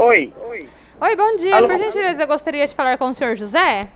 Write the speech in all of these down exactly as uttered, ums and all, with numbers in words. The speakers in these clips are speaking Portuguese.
Oi. Oi, bom dia. Alô? Por gentileza, eu gostaria de falar com o senhor José.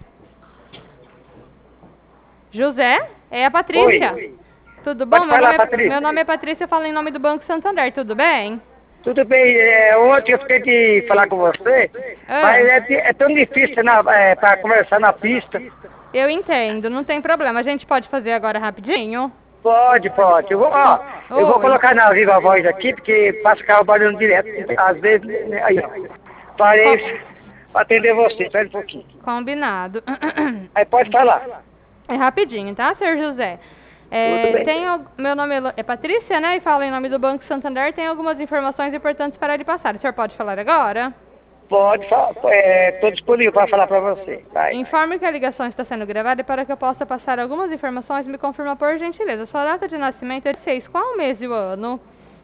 José? É a Patrícia. Oi. Tudo bom? Pode Meu falar, nome é, Patrícia. meu nome é Patrícia, eu falo em nome do Banco Santander, tudo bem? Tudo bem, é, ontem eu fiquei de falar com você, mas Ah, é, di- é tão difícil para conversar na pista. eu entendo, não tem problema. A gente pode fazer agora rapidinho? Pode, pode. Eu vou, ó, eu vou Oi. colocar na viva voz aqui, porque passa carro barulhando direto. Às vezes, né, aí, ó. Parei para atender você, espera um pouquinho. Combinado. Aí pode falar. É rapidinho, tá, senhor José? Tudo É, bem. tem, al- meu nome é Lu- é Patrícia, né? E falo em nome do Banco Santander. Tem algumas informações importantes para lhe passar. O senhor pode falar agora? Pode falar. Estou disponível para falar para você. Vai. Informe que a ligação está sendo gravada e para que eu possa passar algumas informações, me confirma por gentileza. Sua data de nascimento é de seis. Qual o mês e o ano?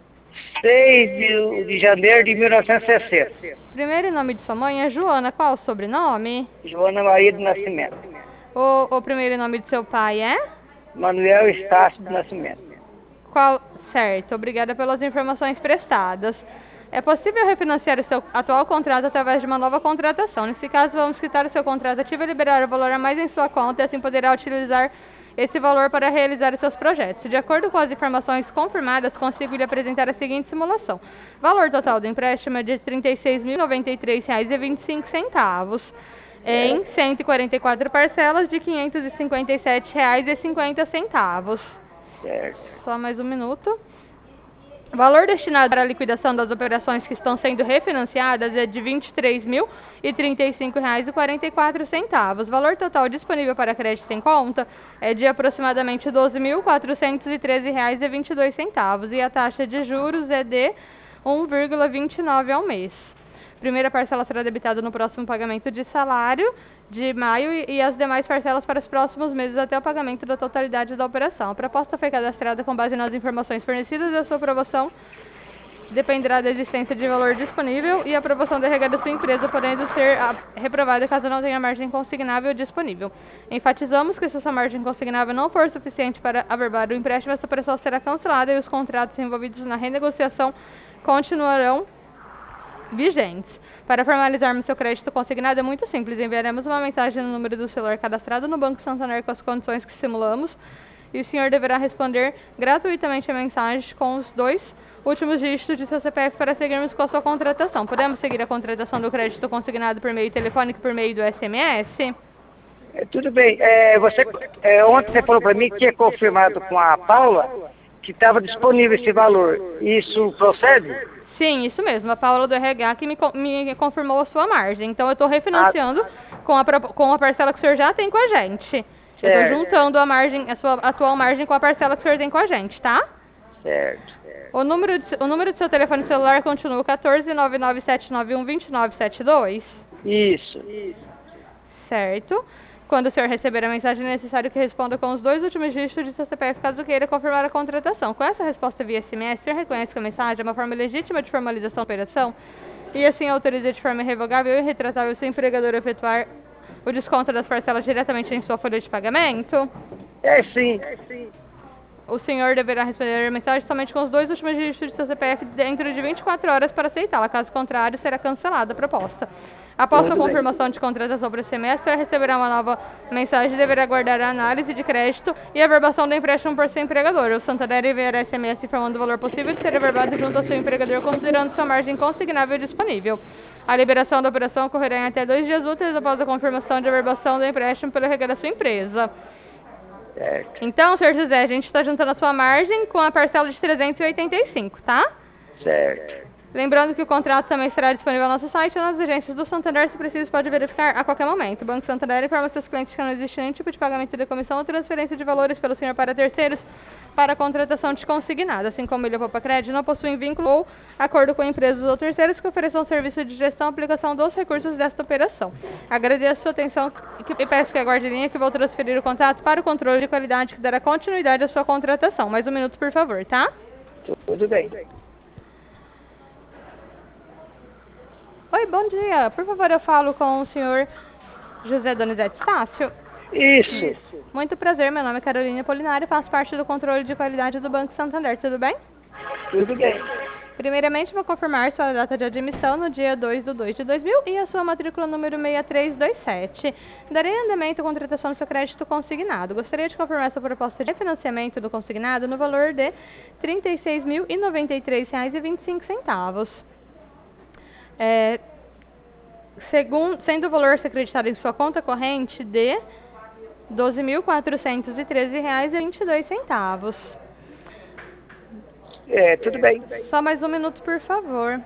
seis de, de janeiro de mil novecentos e sessenta. Primeiro nome de sua mãe é Joana. Qual o sobrenome? Joana Maria do Nascimento. O, o primeiro nome de seu pai é? Manuel Estácio do Nascimento. Qual? Certo. Obrigada pelas informações prestadas. É possível refinanciar o seu atual contrato através de uma nova contratação. Nesse caso, vamos quitar o seu contrato ativo e liberar o valor a mais em sua conta e assim poderá utilizar esse valor para realizar os seus projetos. De acordo com as informações confirmadas, consigo lhe apresentar a seguinte simulação. Valor total do empréstimo é de trinta e seis mil e noventa e três reais e vinte e cinco centavos. Em cento e quarenta e quatro parcelas de quinhentos e cinquenta e sete reais e cinquenta centavos. Certo. Só mais um minuto. O valor destinado para a liquidação das operações que estão sendo refinanciadas é de vinte e três mil e trinta e cinco reais e quarenta e quatro centavos. O valor total disponível para crédito em conta é de aproximadamente doze mil quatrocentos e treze reais e vinte e dois centavos e a taxa de juros é de um vírgula vinte e nove ao mês. Primeira parcela será debitada no próximo pagamento de salário de maio e, e as demais parcelas para os próximos meses até o pagamento da totalidade da operação. A proposta foi cadastrada com base nas informações fornecidas e a sua aprovação dependerá da existência de valor disponível e a aprovação da regra da sua empresa, podendo ser a, reprovada caso não tenha margem consignável disponível. Enfatizamos que se sua margem consignável não for suficiente para averbar o empréstimo, essa operação será cancelada e os contratos envolvidos na renegociação continuarão vigentes. Para formalizarmos seu crédito consignado é muito simples. Enviaremos uma mensagem no número do celular cadastrado no Banco Santander com as condições que simulamos e o senhor deverá responder gratuitamente a mensagem com os dois últimos dígitos de seu C P F para seguirmos com a sua contratação. Podemos seguir a contratação do crédito consignado por meio telefônico e por meio do S M S? É, tudo bem. É, você, é, ontem você falou para mim que tinha confirmado com a Paula que estava disponível esse valor. Isso procede? Sim, isso mesmo. A Paula do R H que me, co- me confirmou a sua margem. Então eu estou refinanciando com, a, pro- com a parcela que o senhor já tem com a gente. Eu estou Certo. juntando a margem, a sua atual margem com a parcela que o senhor tem com a gente, tá? Certo. O número, de, o número do seu telefone celular continua quatorze, nove nove sete nove um, dois nove sete dois, Isso. certo? Quando o senhor receber a mensagem, é necessário que responda com os dois últimos dígitos de seu C P F, caso queira confirmar a contratação. Com essa resposta via S M S, o senhor reconhece que a mensagem é uma forma legítima de formalização da operação e assim autoriza de forma irrevogável e irretratável o seu empregador a efetuar o desconto das parcelas diretamente em sua folha de pagamento? É sim. O senhor deverá responder a mensagem somente com os dois últimos dígitos de seu C P F dentro de vinte e quatro horas para aceitá-la. Caso contrário, será cancelada a proposta. Após sua Tudo bem. confirmação de contratação por S M S, o senhor receberá uma nova mensagem e deverá aguardar a análise de crédito e a verbação do empréstimo por seu empregador. O Santander enviará S M S informando o valor possível de ser averbado junto ao seu empregador, considerando sua margem consignável disponível. A liberação da operação ocorrerá em até dois dias úteis após a confirmação de averbação do empréstimo pelo R H da sua empresa. Certo. Então, senhor José, a gente está juntando a sua margem com a parcela de trezentos e oitenta e cinco, tá? Certo. Lembrando que o contrato também estará disponível no nosso site ou nas agências do Santander, se preciso, pode verificar a qualquer momento. O Banco Santander informa seus clientes que não existe nenhum tipo de pagamento de comissão ou transferência de valores pelo senhor para terceiros para a contratação de consignado, assim como Ilha Poupa Crédito não possuem vínculo ou acordo com empresas ou terceiros que ofereçam serviço de gestão e aplicação dos recursos desta operação. Agradeço a sua atenção e peço que aguarde a linha que vou transferir o contato para o controle de qualidade que dará continuidade à sua contratação. Mais um minuto, por favor, tá? Tudo bem. Oi, bom dia. Por favor, eu falo com o senhor José Donizete Estácio. Isso. Muito prazer, meu nome é Carolina Polinário, faço parte do controle de qualidade do Banco Santander, tudo bem? Tudo bem. Primeiramente, vou confirmar sua data de admissão no dia dois de dois de dois mil e a sua matrícula número seis três dois sete. Darei andamento à contratação do seu crédito consignado. Gostaria de confirmar sua proposta de refinanciamento do consignado no valor de trinta e seis mil e noventa e três reais e vinte e cinco centavos. É, segundo, sendo o valor a ser acreditado em sua conta corrente de doze mil quatrocentos e treze reais e vinte e dois centavos. É, tudo bem. Só mais um minuto, por favor.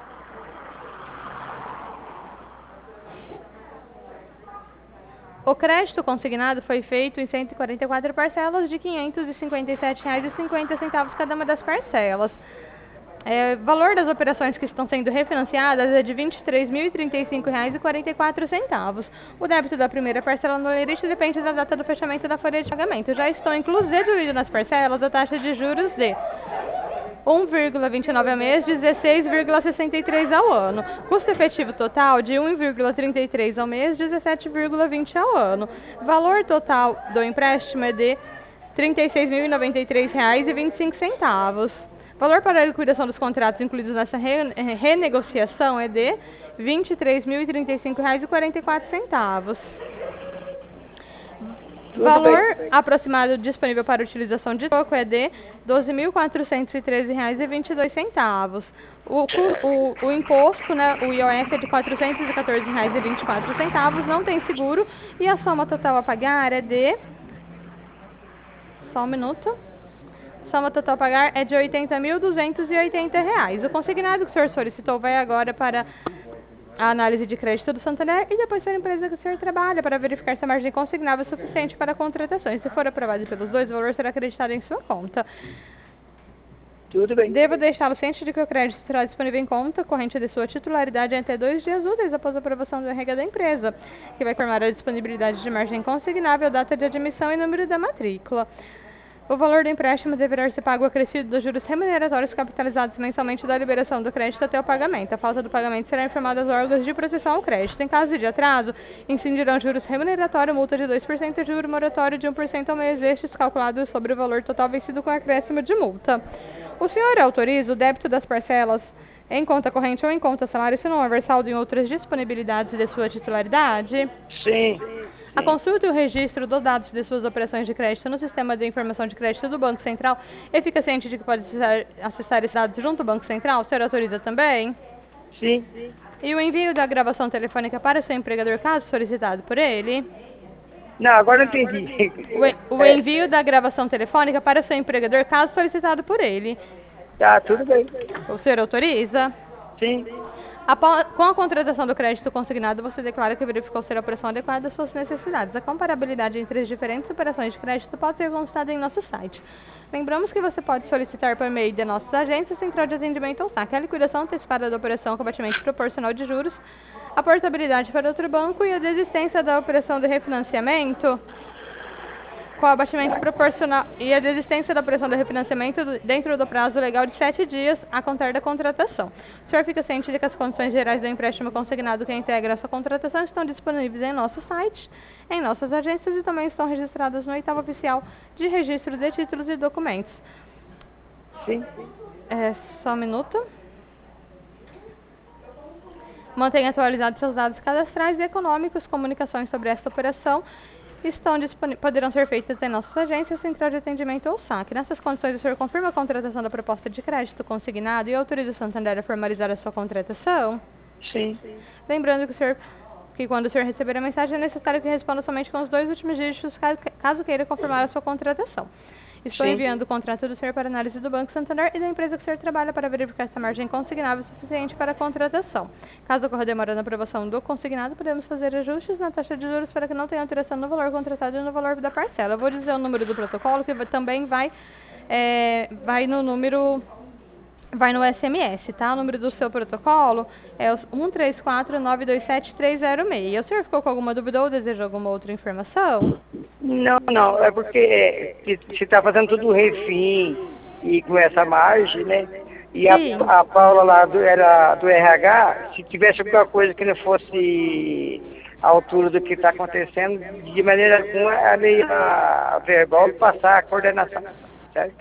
O crédito consignado foi feito em cento e quarenta e quatro parcelas de quinhentos e cinquenta e sete reais e cinquenta centavos cada uma das parcelas. É, o valor das operações que estão sendo refinanciadas é de vinte e três mil e trinta e cinco reais e quarenta e quatro centavos. O débito da primeira parcela no lerite depende da data do fechamento da folha de pagamento. Já estão inclusos deduídos nas parcelas a taxa de juros de um vírgula vinte e nove ao mês, dezesseis vírgula sessenta e três ao ano. Custo efetivo total de um vírgula trinta e três ao mês, dezessete vírgula vinte ao ano. Valor total do empréstimo é de trinta e seis mil e noventa e três reais e vinte e cinco centavos. Valor para a liquidação dos contratos incluídos nessa re renegociação é de vinte e três mil e trinta e cinco reais e quarenta e quatro centavos. Valor aproximado disponível para utilização de troco é de doze mil quatrocentos e treze reais e vinte e dois centavos. O, o, o imposto, né, o I O F é de quatrocentos e quatorze reais e vinte e quatro centavos, não tem seguro e a soma total a pagar é de... Só um minuto. Soma total a pagar é de oitenta mil duzentos e oitenta reais. O consignado que o senhor solicitou vai agora para a análise de crédito do Santander e depois para a empresa que o senhor trabalha para verificar se a margem consignável é suficiente para a contratação. E se for aprovado pelos dois, o valor será acreditado em sua conta. Tudo bem. Devo deixá-lo ciente de que o crédito será disponível em conta corrente de sua titularidade em até dois dias úteis após a aprovação do R G da empresa, que vai informar a disponibilidade de margem consignável, data de admissão e número da matrícula. O valor do empréstimo deverá ser pago acrescido dos juros remuneratórios capitalizados mensalmente da liberação do crédito até o pagamento. A falta do pagamento será informada aos órgãos de proteção ao crédito. Em caso de atraso, incidirão juros remuneratórios, multa de dois por cento e juro moratório de um por cento ao mês, estes calculados sobre o valor total vencido com acréscimo de multa. O senhor autoriza o débito das parcelas em conta corrente ou em conta salário se não houver saldo em outras disponibilidades de sua titularidade? Sim. A consulta e o registro dos dados de suas operações de crédito no sistema de informação de crédito do Banco Central e fica ciente de que pode acessar, acessar esses dados junto ao Banco Central? O senhor autoriza também? Sim. E o envio da gravação telefônica para seu empregador, caso solicitado por ele? Não, agora eu entendi. O, o envio da gravação telefônica para seu empregador, caso solicitado por ele? Tá, tudo bem. O senhor autoriza? Sim. Após, com a contratação do crédito consignado, você declara que verificou ser a operação adequada às suas necessidades. A comparabilidade entre as diferentes operações de crédito pode ser consultada em nosso site. Lembramos que você pode solicitar por meio de nossas agências, central de atendimento ou saque, a liquidação antecipada da operação com abatimento proporcional de juros, a portabilidade para outro banco e a desistência da operação de refinanciamento com abatimento proporcional e a desistência da operação de refinanciamento dentro do prazo legal de sete dias a contar da contratação. O senhor fica ciente de que as condições gerais do empréstimo consignado que integra essa contratação estão disponíveis em nosso site, em nossas agências e também estão registradas no oitavo oficial de registro de títulos e documentos. Sim. É, só um minuto. Mantenha atualizados seus dados cadastrais e econômicos. Comunicações sobre esta operação estão poderão ser feitas em nossas agências, central de atendimento ou saque. Nessas condições, o senhor confirma a contratação da proposta de crédito consignado e autoriza o Santander a formalizar a sua contratação? Sim. Lembrando que, o senhor, que quando o senhor receber a mensagem, é necessário que responda somente com os dois últimos dígitos, caso queira confirmar a sua contratação. Estou Sim. enviando o contrato do senhor para análise do Banco Santander e da empresa que o senhor trabalha para verificar se a margem consignável é suficiente para a contratação. Caso ocorra demora na aprovação do consignado, podemos fazer ajustes na taxa de juros para que não tenha alteração no valor contratado e no valor da parcela. Eu vou dizer o número do protocolo, que também vai, é, vai no número... Vai no S M S, tá? O número do seu protocolo é o um três quatro nove dois sete três zero seis. O senhor ficou com alguma dúvida ou deseja alguma outra informação? Não, não. É porque você está fazendo tudo refim e com essa margem, né? E a, a Paula lá do, era do R H, se tivesse alguma coisa que não fosse a altura do que está acontecendo, de maneira alguma, a meia verbal passar a coordenação, certo?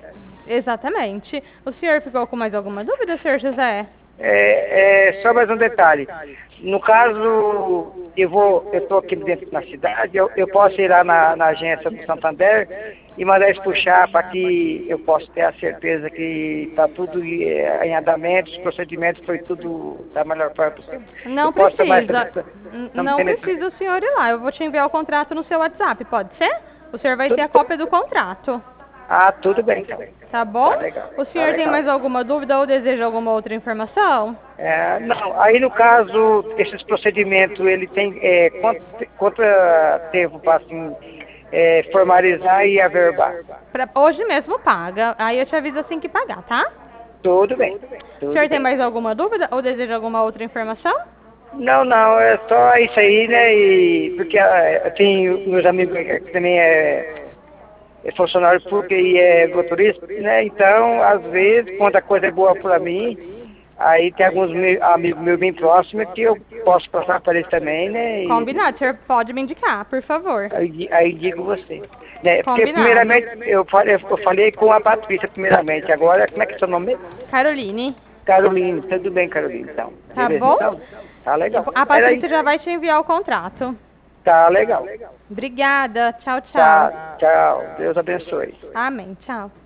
Exatamente. O senhor ficou com mais alguma dúvida, senhor José? É, é, só mais um detalhe. No caso, eu vou, eu estou aqui dentro da cidade, eu, eu posso ir lá na, na agência do Santander e mandar eles puxar para que eu possa ter a certeza que está tudo é, em andamento, os procedimentos foi tudo da melhor forma possível. Não Eu posso tomar precisa. essa- N- não Não tem precisa o senhor ir lá. Eu vou te enviar o contrato no seu WhatsApp, pode ser? O senhor vai Tudo ter a bem. cópia do contrato. Ah, tudo bem, então. Tá bom? Tá legal, O tá senhor tem legal. mais alguma dúvida ou deseja alguma outra informação? É, não, aí no caso, esses procedimentos, ele tem é, quanto, quanto tempo para assim, é, formalizar e averbar? Pra, hoje mesmo paga. Aí eu te aviso assim que pagar, tá? Tudo bem. O Tudo senhor tem bem. mais alguma dúvida ou deseja alguma outra informação? Não, não, é só isso aí, né? E, porque ah, eu tenho meus amigos que também é, é funcionário público e é motorista, né? Então, às vezes, quando a coisa é boa para mim, aí tem alguns me- amigos meus bem próximos que eu posso passar para eles também, né? E, Combinado, o senhor pode me indicar, por favor. aí, aí digo você. Né? Porque Combinado. primeiramente eu falei, eu falei com a Patrícia primeiramente. Agora, como é que é seu nome mesmo? Caroline, Carolina. Tudo bem, Carolina, então. tá Beleza, bom? então? Tá legal. A Era Patrícia isso. já vai te enviar o contrato. Tá legal. Obrigada. Tchau, tchau. Tá, tchau. Deus abençoe. Amém. Tchau.